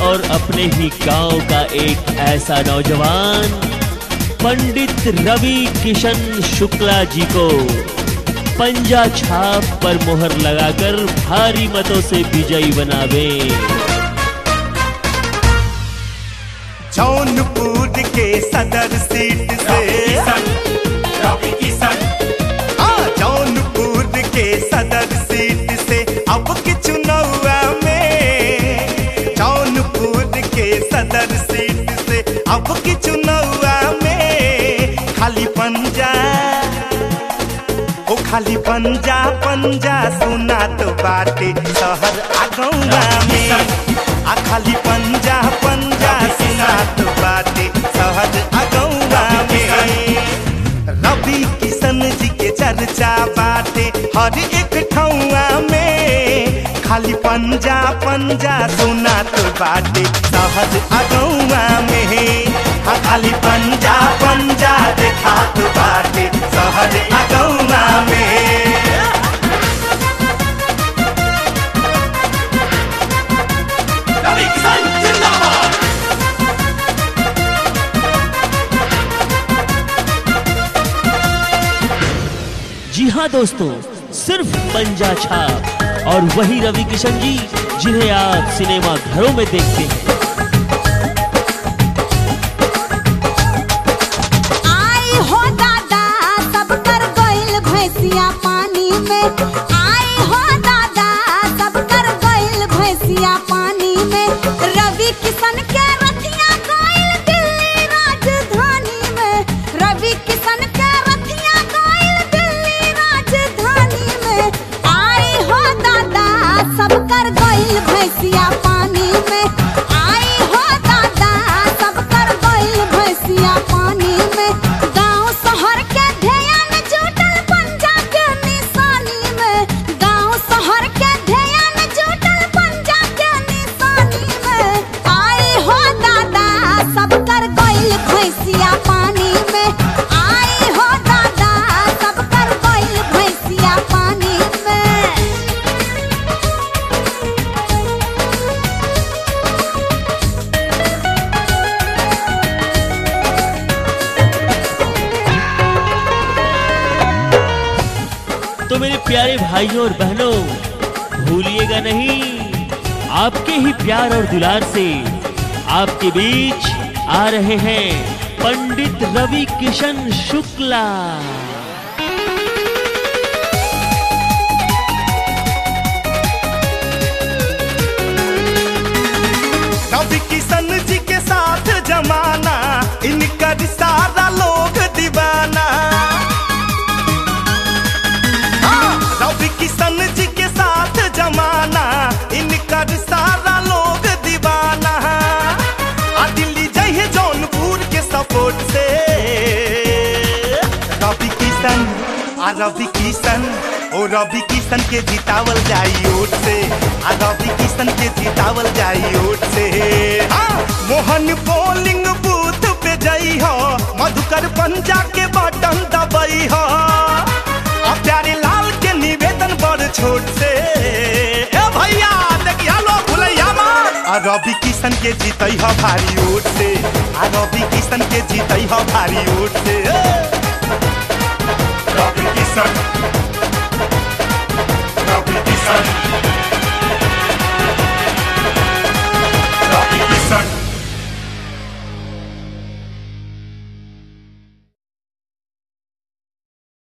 और अपने ही गांव का एक ऐसा नौजवान पंडित रवि किशन शुक्ला जी को पंजा छाप पर मोहर लगाकर भारी मतों से विजयी बनावे। जौनपुर के सदर सीट से रवि किशन जौनपुर के सदर सीट से अब के चुनावा में, जौनपुर के सदर सीट से अब के चुनावा में खाली पंजा, ओ खाली पंजा पंजा सुना तो बाटे शहर आगौवा में, आ खाली पंजा पंजा सुना तो बाटे शहर आगौवा में। रवि किशन जी के चर्चा बाटे हर एक ठौआ में, खाली पंजा पंजा सुना तो बाटे शहर आगौवा में, खाली पंजा पंजा देखा तो बाटे शहर आगौवा में। रवि किशन जिंदाबाद। जी हाँ दोस्तों, सिर्फ पंजा छाप और वही रवि किशन जी जिन्हें आप सिनेमा घरों में देखते हैं। आई हो दादा सब कर गइल भैंसिया पानी में, आई हो दादा सब कर गइल भैंसिया पानी में। रवि किशन के रथिया गइल दिल्ली राजधानी में, रवि किशन के रथिया गइल दिल्ली राजधानी में। आई हो दादा सब कर गइल भैंसिया पानी में, आई हो दादा सब कर गइल भैंसिया पानी में। गांव शहर के ध्यान जुटल पंजा के निशानी में, गांव शहर के ध्यान जुटल पंजा के निशानी में। आई हो दादा सब कर गइल भैंसिया पानी में, आई हो दादा सब कर गइल भैंसिया पानी में। तो मेरे प्यारे भाइयों और बहनों, भूलिएगा नहीं, आपके ही प्यार और दुलार से आपके बीच आ रहे हैं पंडित रवि किशन शुक्ला। रवि किशन जी के साथ जमाना, इनकर सारा लोग दीवाना। रवि किशन जी के साथ जमाना, इनकर सारा लोग दीवाना। आ दिल्ली जाइए जौनपुर के सपोर्ट से रवि किशन, आ रवि किशन, ओ रवि किशन के जितावल जाई ओट से, आ रवि किशन के जितावल जाई ओट से। मोहन पोलिंग बूथ पे जाई हो, मधुकर पंजा के बटन दबाई हो, आ प्यारे लाल के निवेदन बड़ छोट से। ए भैया देखिया लो भुलैया मार, आ रवि किशन के जीतई हो भारी ओट से, आ रवि किशन के जीतई हो भारी ओट से।